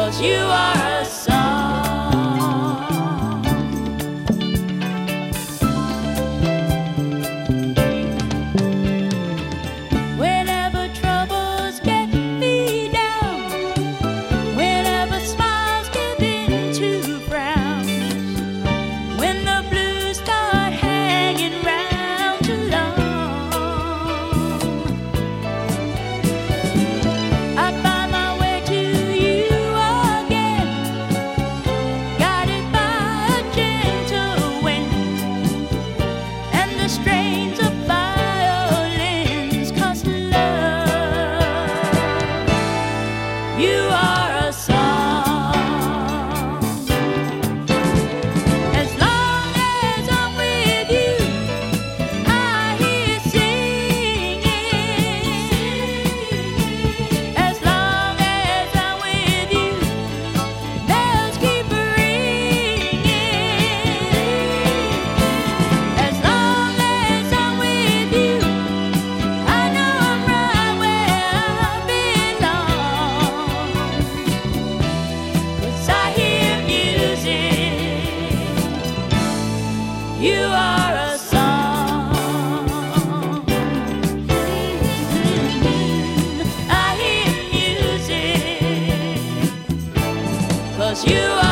you are a song. Whenever troubles get me down, whenever smiles give in to frowns, when the blues start hanging round too long, I find my way to you again, guided by a gentle wind and the strains of violins, 'cause love, you are a song. As long as I'm with you, I hear singing. As long as I'm with you, bells keep ringing. As long as I'm with you, I know I'm right where I belong. 'Cause I hear music, you are a song. I hear music, 'cause you are